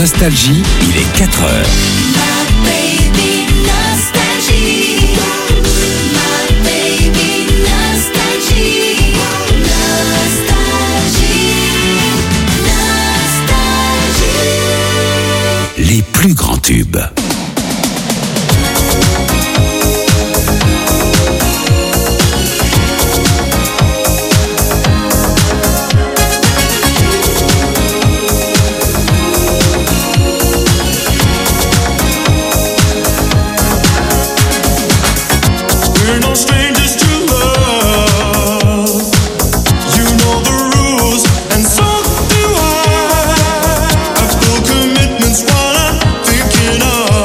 Nostalgie, il est 4 heures. Les plus grands tubes. Commitments while I'm thinking of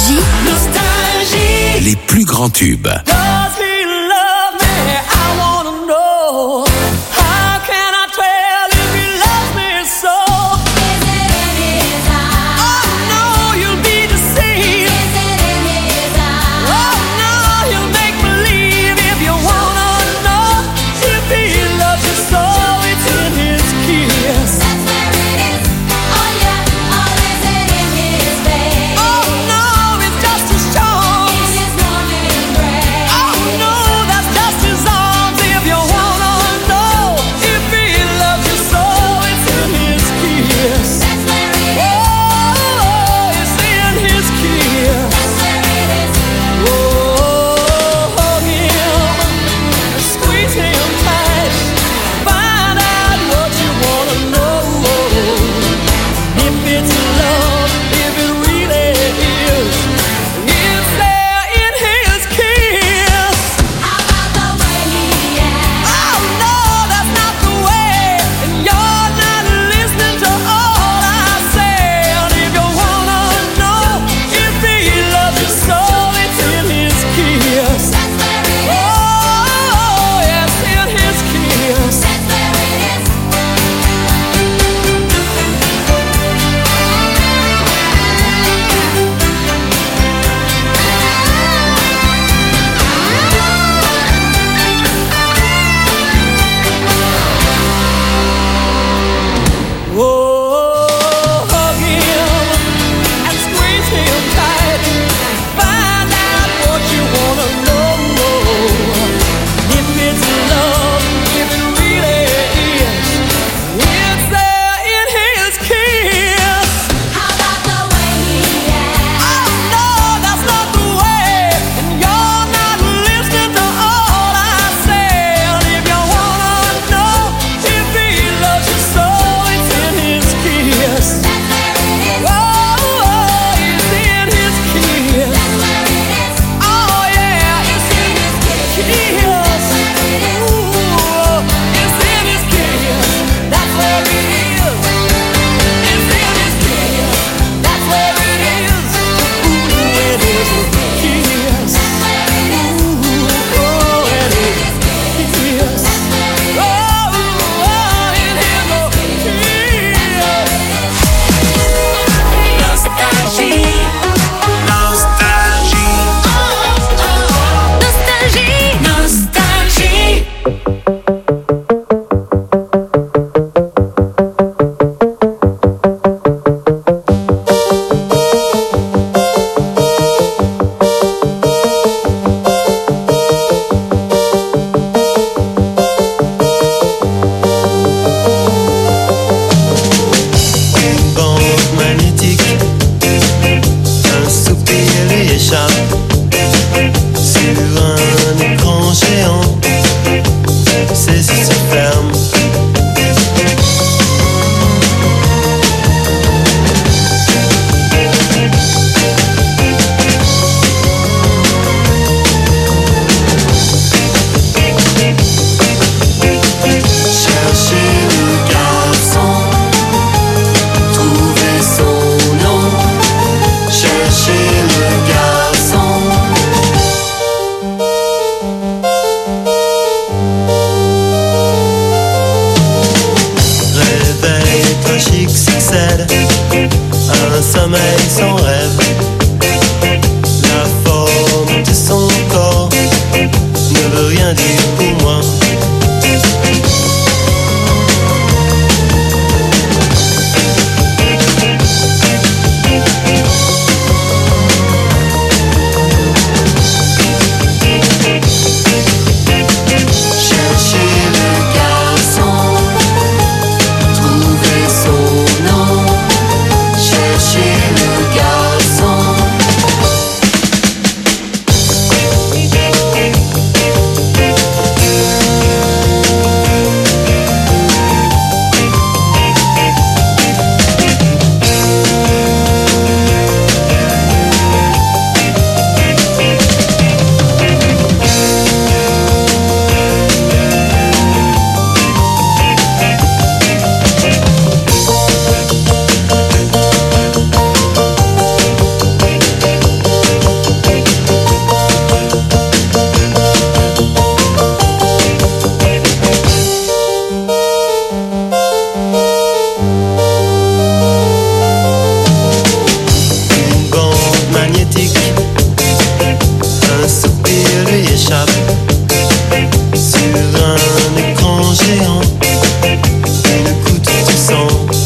Nostalgie. Les plus grands tubes. Does he love me? I wanna know. How can I tell if he loves me so? Is it in his eyes? Oh no, you'll be deceived. Is it in his eyes? Oh no, you'll make believe if you wanna know. If he loves you so, it's in his kiss. That's where it is. Oh yeah. Or is it in his face? Oh no, it's just as strong. In his warm embrace. romantique. Un soupir lui échappe sur un écran géant. Une goutte de sang.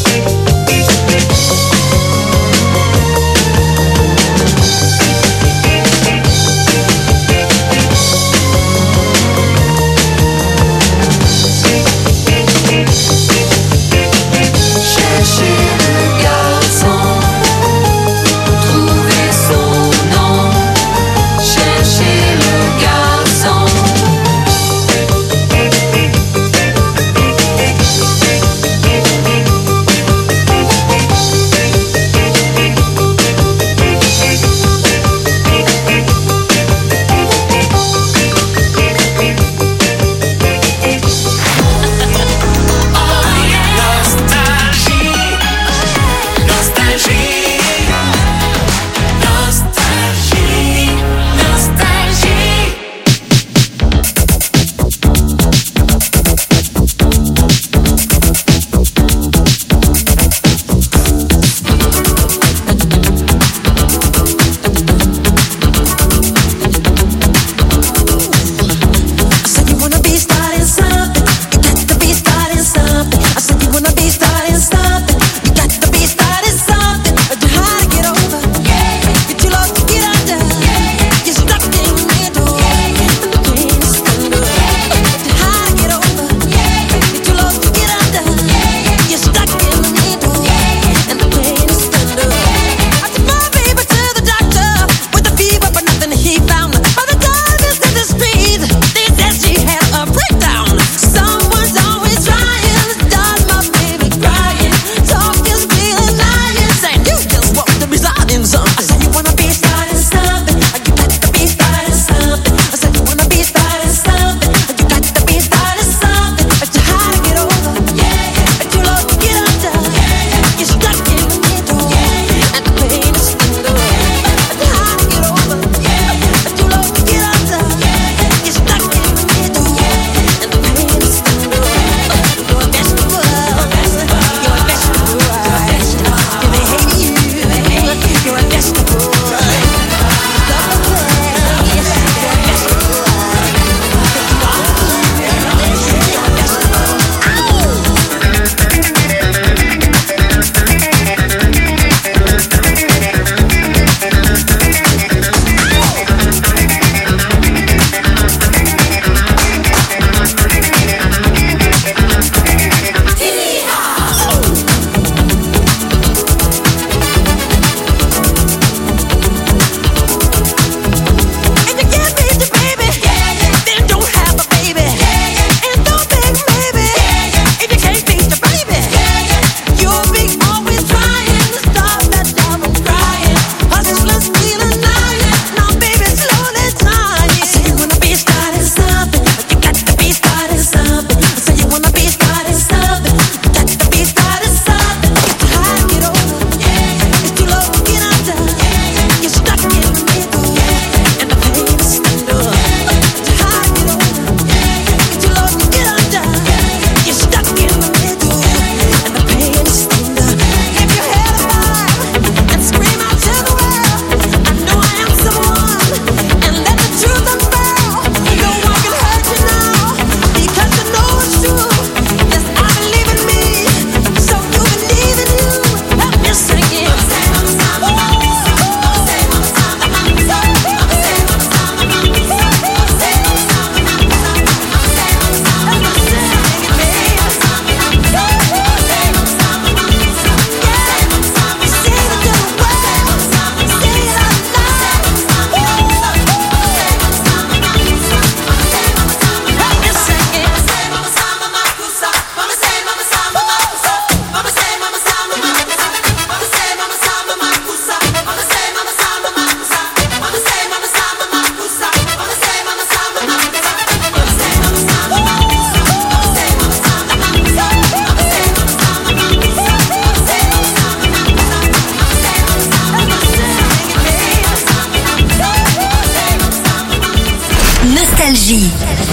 Nostalgie.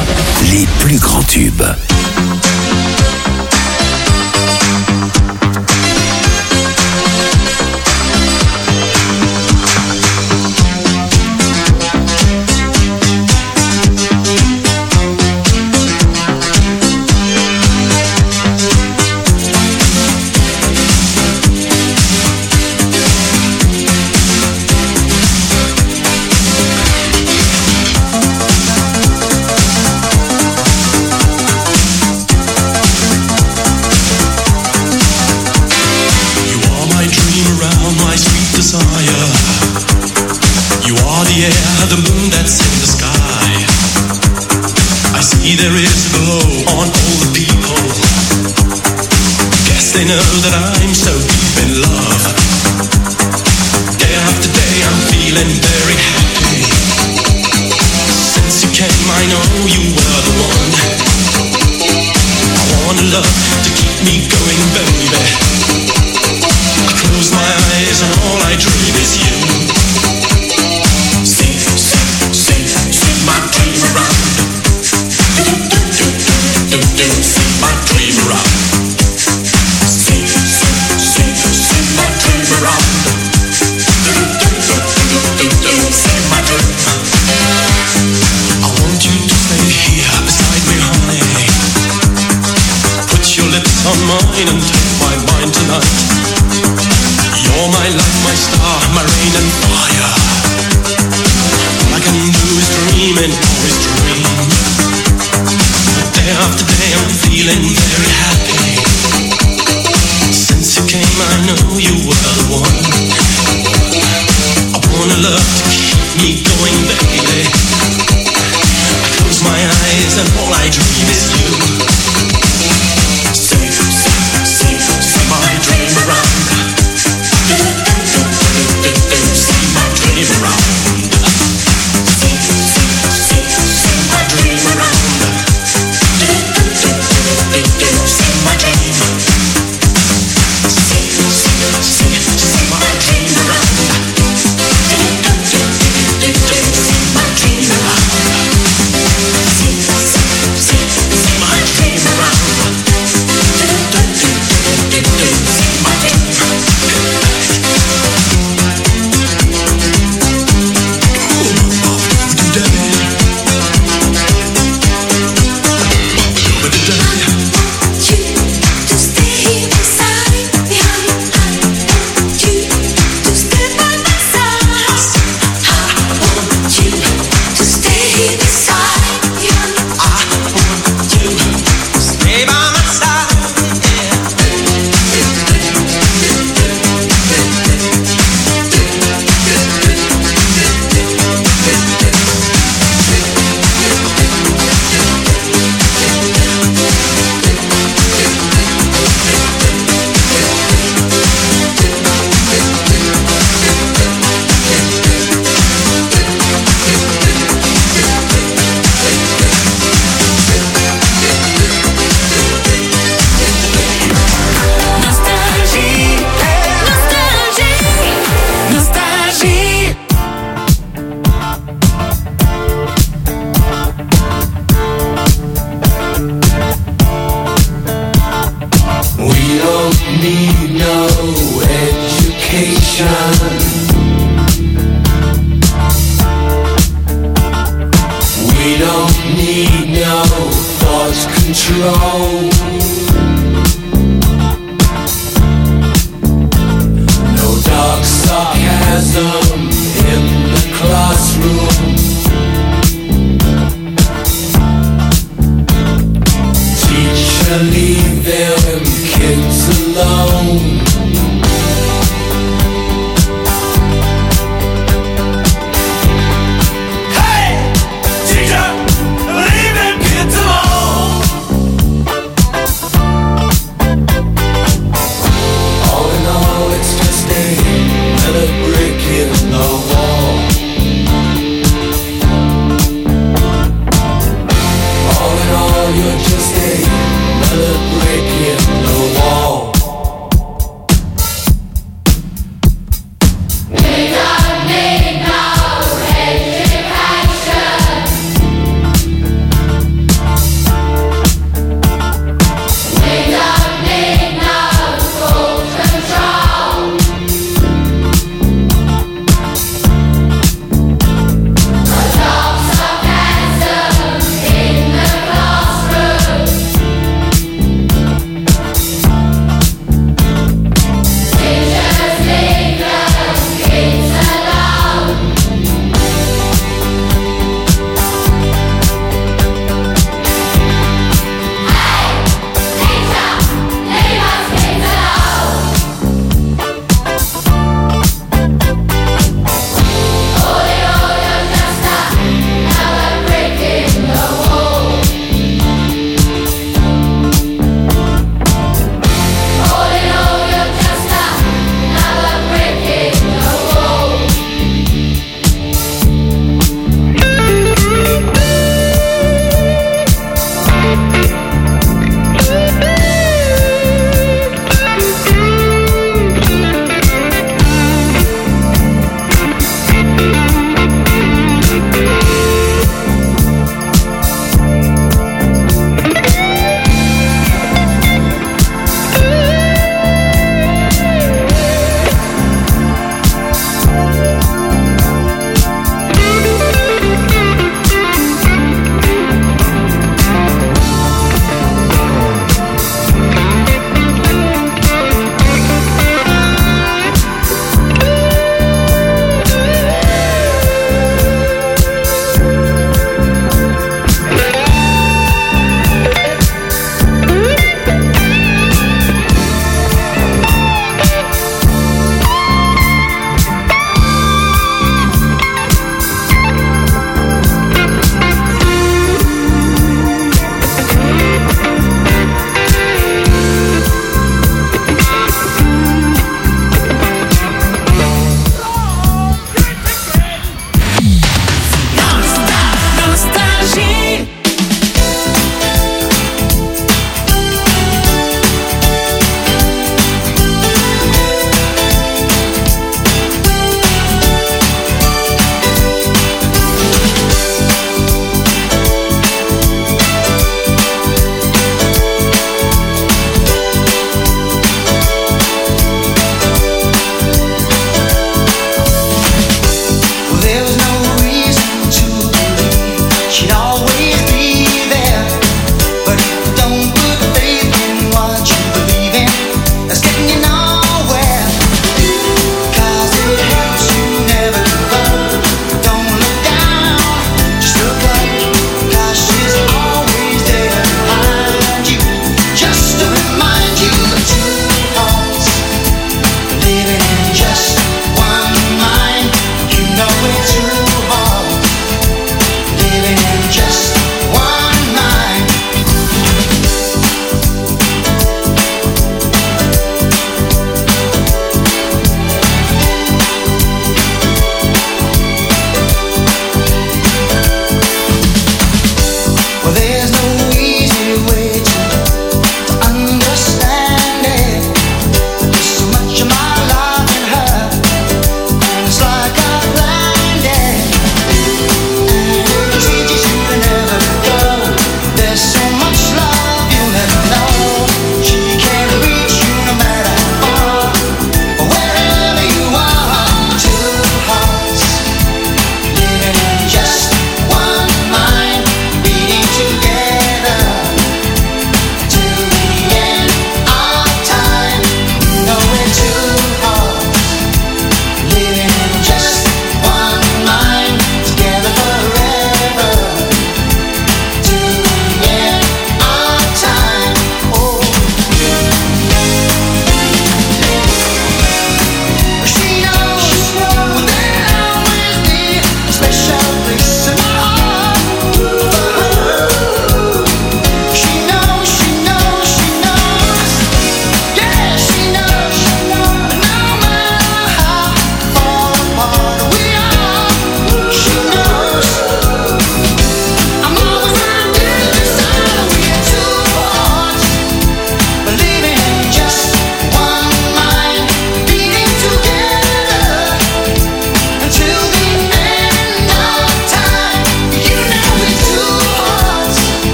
Les plus grands tubes. You are the air, the moon that's in the sky. I see there is a glow on all the people. Guess they know that I'm so deep in love. Day after day I'm feeling very happy. Since you came I know you were the one. I want a love to keep me going, baby. I close my eyes and all I dream is you. See my dream around. See my dream around. See my dream around. See my dream. I want you to stay here beside me, honey. Put your lips on mine and take my mind tonight. You're my light, my star, my rain and fire. All I can do is dream and always dream. Day after day I'm feeling very happy. Since you came I know you were the one. I want a love to keep me going, baby. I close my eyes and all I dream is you. See my dream around. See my dream around. See my dream around. See my dream. See my dream around. See my dream around. See my dream around. See my dream. You're just another brick in the wall.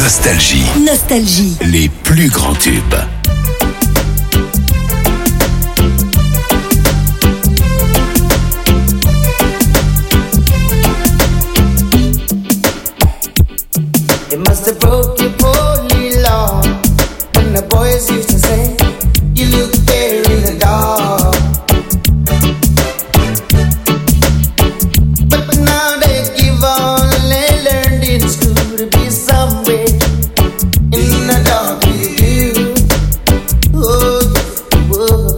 Nostalgie. Nostalgie. Les plus grands tubes. It must have broke your poorly law when the boys used to say you look there in the dark. But now they give all they learned in school to be somewhere in the dark with you. Oh, whoa.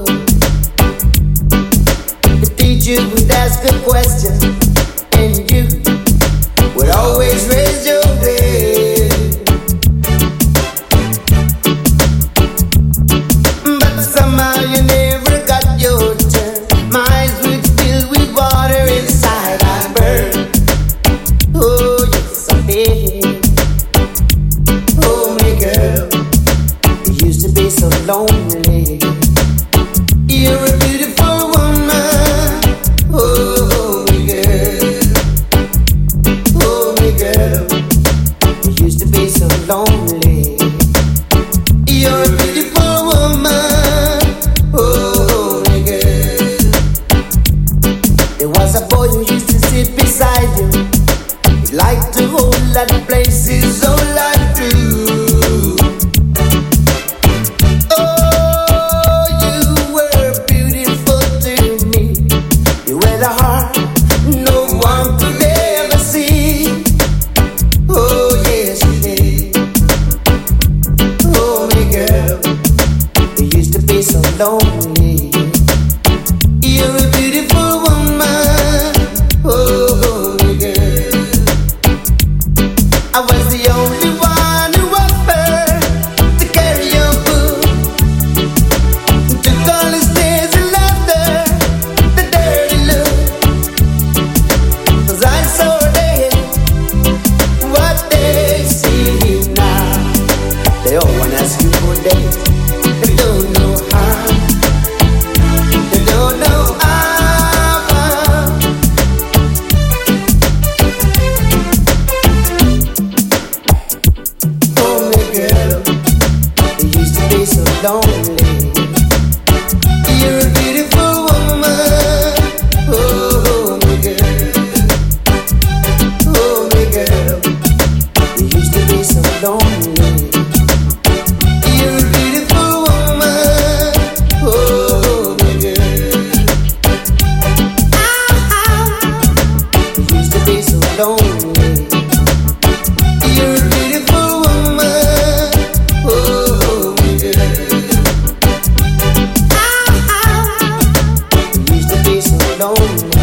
The teacher would ask a question and you would always raise your head. But somehow you never got your turn. My eyes would fill with water inside I burn. Oh, yes I did. Oh, my girl, you used to be so lonely. You're a beautiful woman. Oh, my girl. Oh, my girl, you used to be so lonely. You're a beautiful woman. Oh, my girl. There was a boy who used to sit beside you. He liked to hold lot of places, oh, like true. Oh, you were beautiful to me. You had a heart no one could ever see. Oh, yes, you did. Oh, my girl, you used to be so lonely. You're a beautiful woman. Oh, my girl, I was the only one who offered to carry your food. Took all the stares and laughter, the dirty look. 'Cause I saw they what they see now. They all wanna ask you for days. They don't know how. They don't know how. Oh, my girl, you used to be so lonely. You're a beautiful woman. Oh, my girl. Oh, my girl, you used to be so lonely. You're a beautiful woman. Oh, my girl. You used to be so lonely. You're a beautiful woman. Oh, my girl. You used to be so lonely.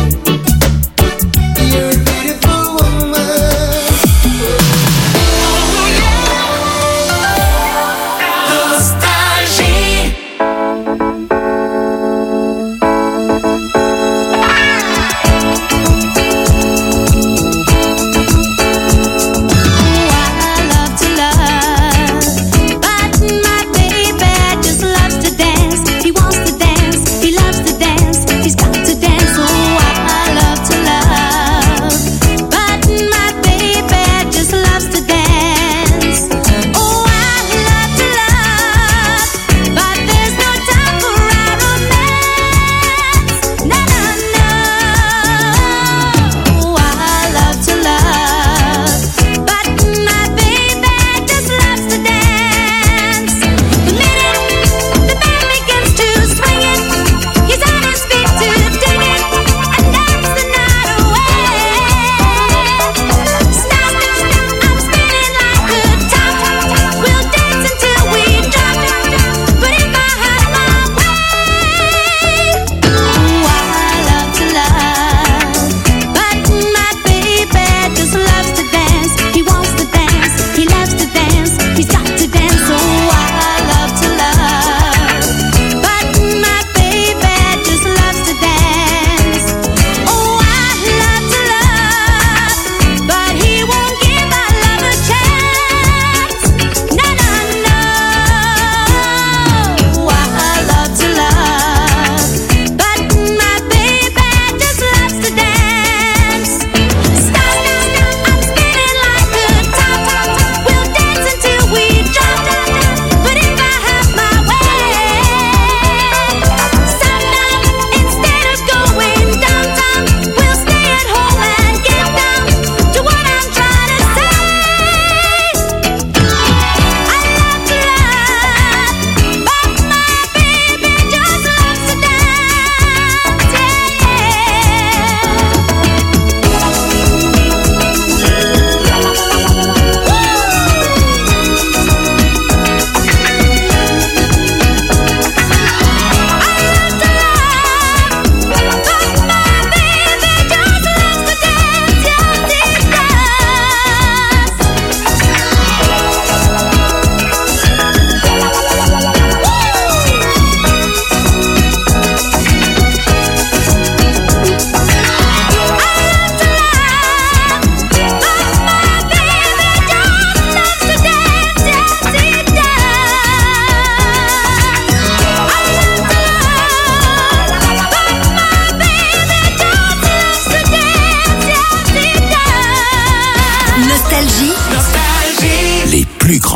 You're a beautiful woman.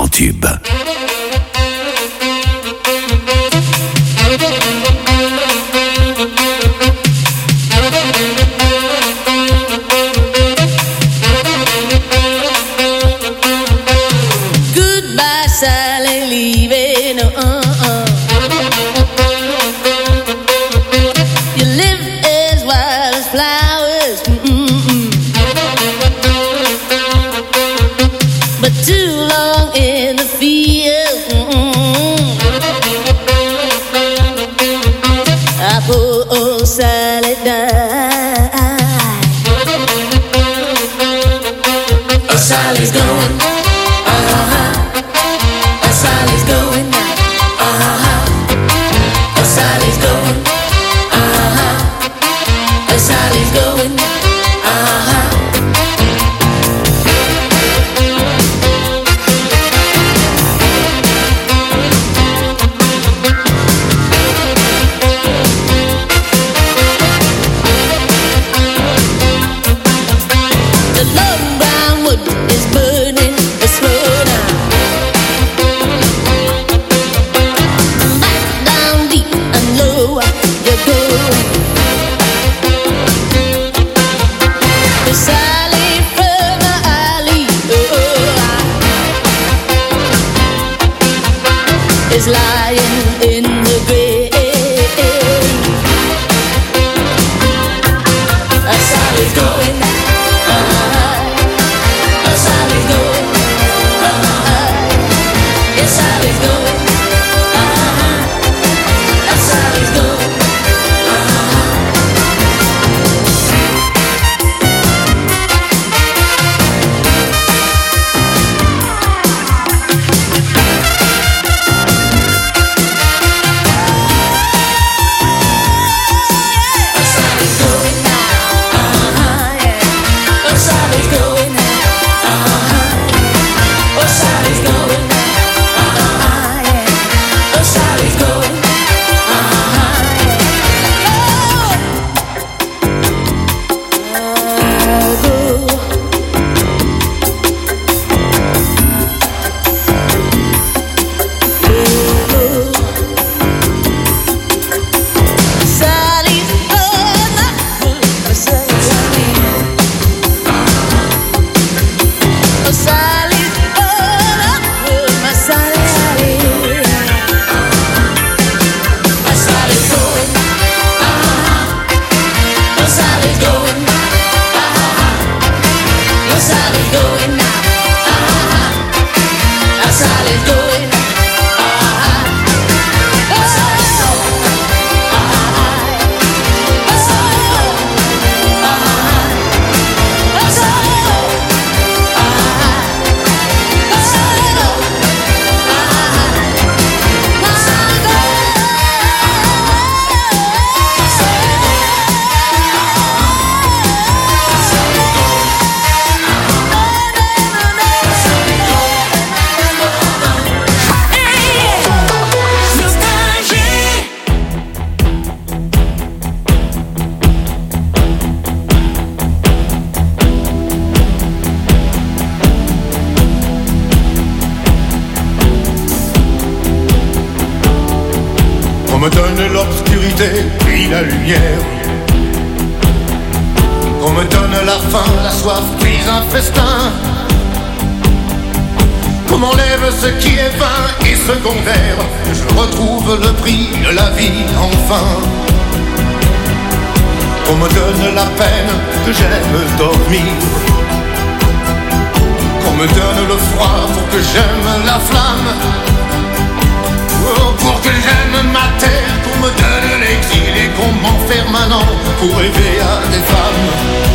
grands tubes. Goodbye, Sally, leaving. You live as wild as flowers, but too long in the field. I poor old Sally died. Oh, Sally's going. Sally's going now. Oh, Sally's going. Oh, Sally's going now. The long brown wood is burning slow now. Down deep and low you go. Sally from the alley is lying in the grave. Sally's going. Sally's going. Yes, Sally's going. Sally's going. Sally's going now. Oh, Sally's going now. Oh, Sally's going now. Oh, Sally's going. Sally's oh, Sally's my Sally. Oh, Sally's going. Oh, Sally's going. Oh, Sally's going now. Oh, Sally's going. Qu'on me donne l'obscurité puis la lumière. Qu'on me donne la faim, la soif puis un festin. Qu'on m'enlève ce qui est vain et secondaire. Que je retrouve le prix de la vie enfin. Qu'on me donne la peine que j'aime dormir. Qu'on me donne le froid pour que j'aime la flamme. Oh, pour que j'aime ma terre, qu'on me donne l'exil et qu'on m'enferme un an pour rêver à des femmes.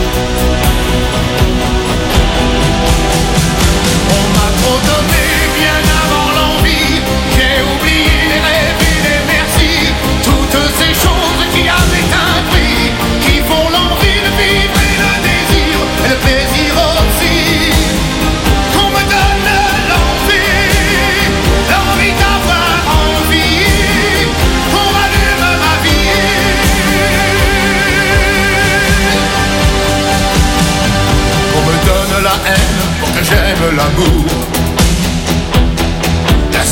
On m'a trop donné bien avant l'envie. J'ai oublié les rêves et les merci. Toutes ces choses qui avaient un prix, qui font l'envie de vivre et le désir et le plaisir aussi. Qu'on me donne l'envie d'avoir envie, qu'on allume ma vie.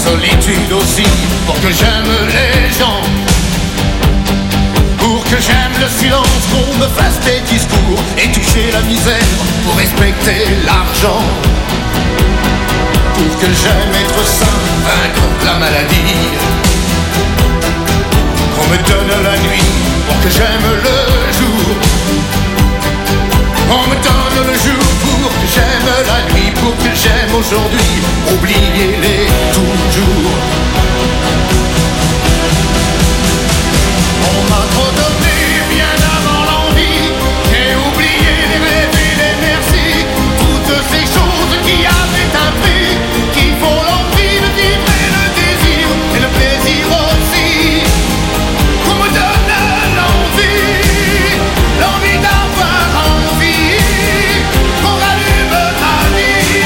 solitude aussi, pour que j'aime les gens, pour que j'aime le silence, qu'on me fasse des discours et toucher la misère pour respecter l'argent, pour que j'aime être sain, vaincre la maladie, qu'on me donne la nuit pour que j'aime le jour, on me donne le jour pour que j'aime la nuit, pour que j'aime aujourd'hui, oubliez-les toujours. On m'a trop donné bien avant l'envie, j'ai oublié les rêves et les merci, toutes ces choses qui avaient un prix, qui font l'envie de vivre et le désir et le plaisir aussi. Qu'on me donne l'envie, l'envie d'avoir envie, qu'on rallume ma vie.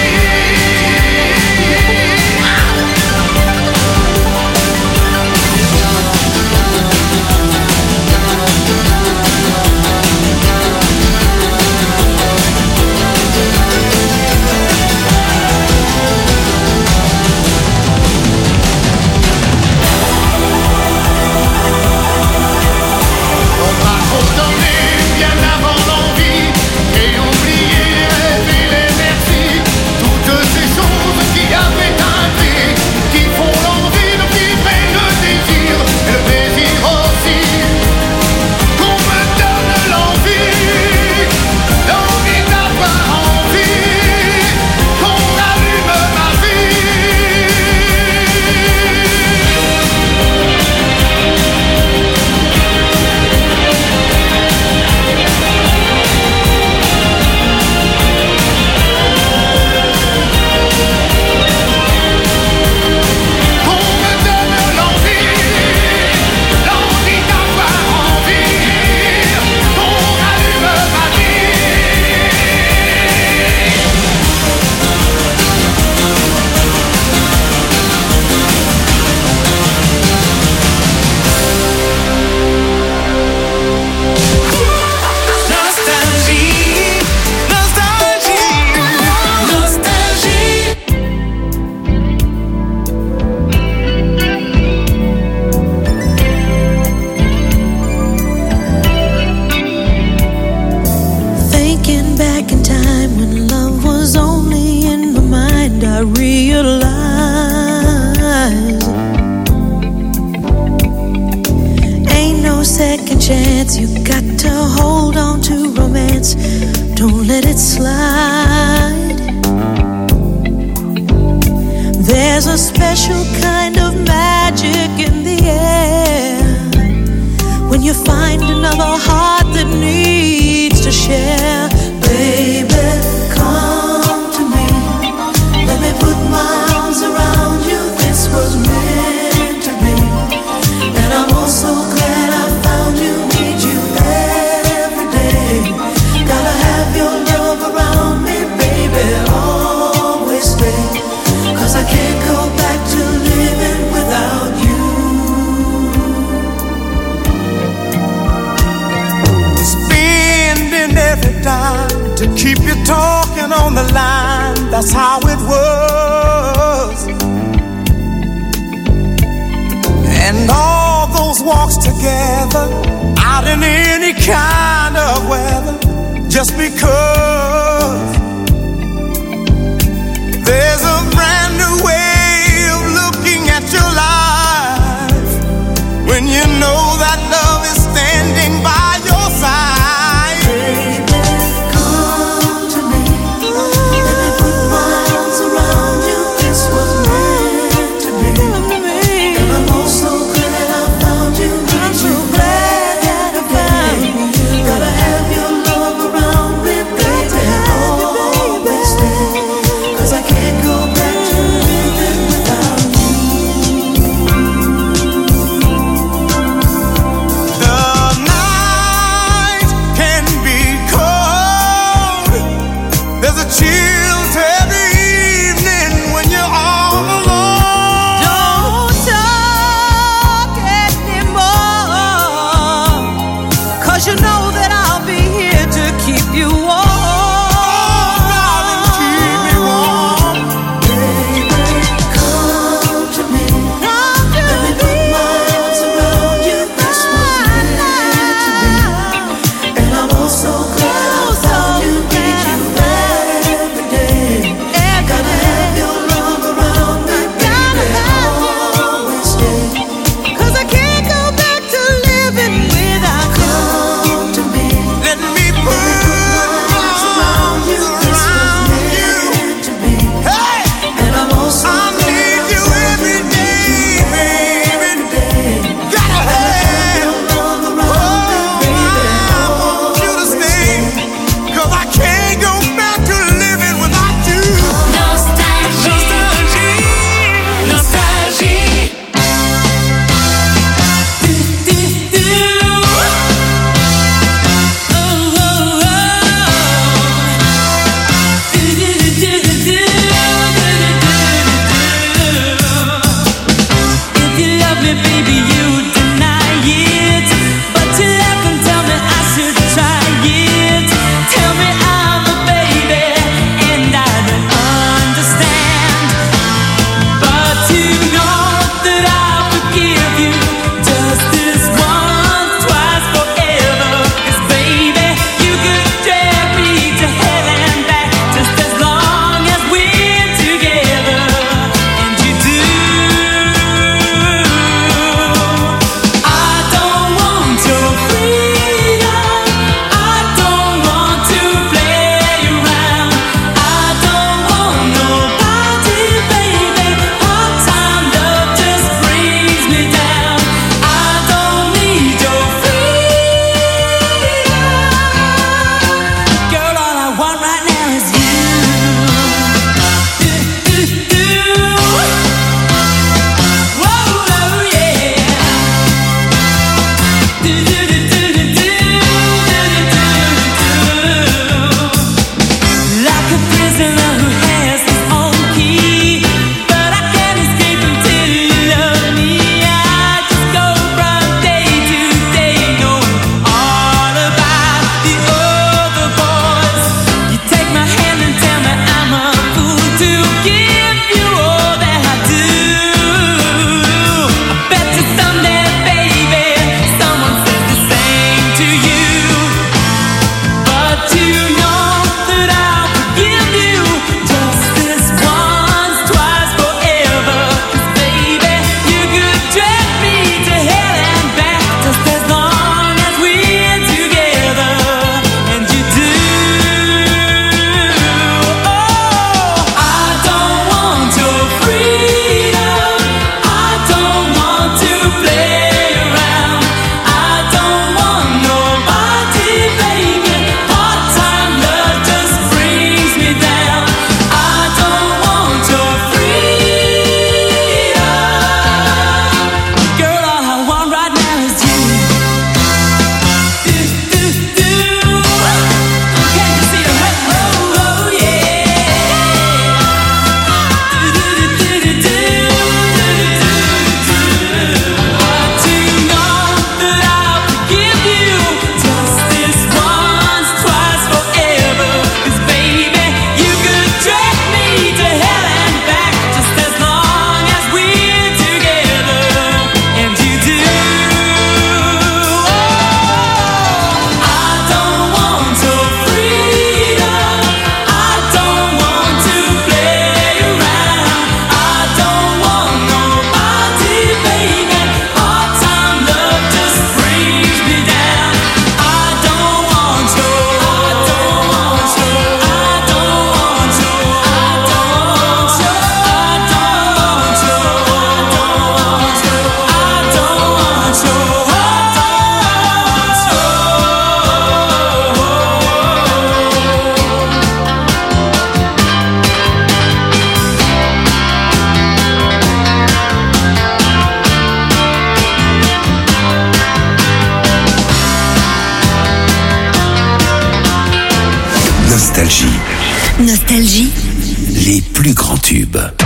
Nostalgie. Nostalgie. Les plus grands tubes.